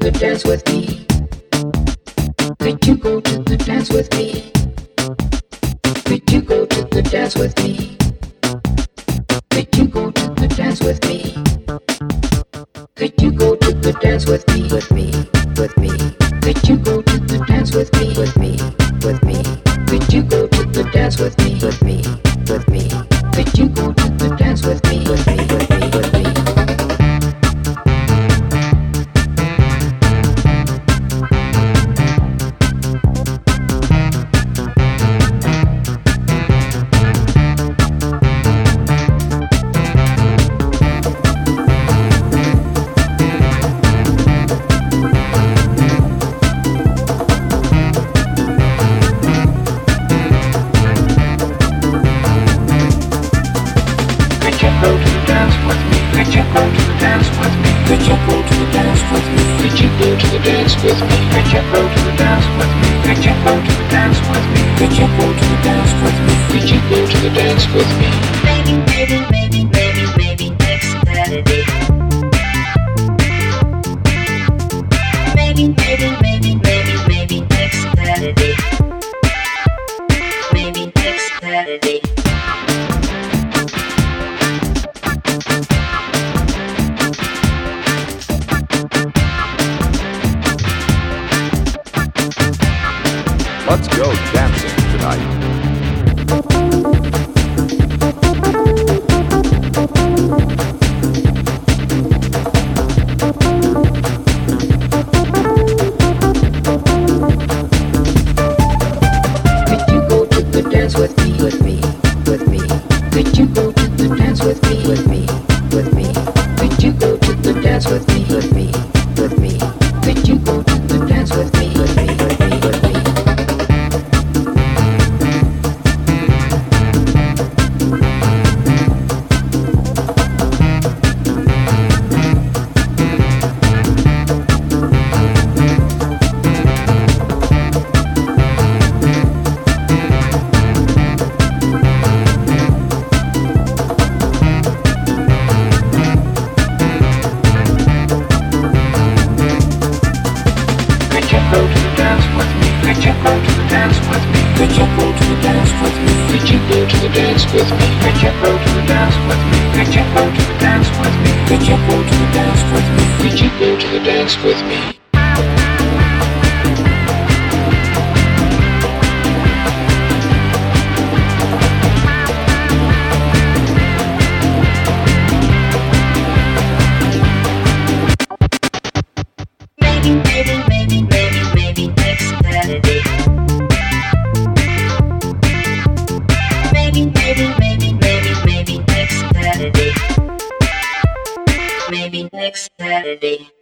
the dance with me? Could you go to the dance with me? Could you go to the dance with me? Could you go to the dance with me? Could you go to the dance with me? With me, with me. Could you go to the dance with me? With me, with me. Could you go to the dance with me? With me, with me. Could you go to the dance with me? With me, with me, with me. Let's go dancing tonight. Could you go to the dance with me? With me, with me. Could you go to the dance with me? With me, with me. Could you go to the dance with me? With me, with me. Could you go to the dance with me? With me, with me, with me. With me. Maybe next Saturday.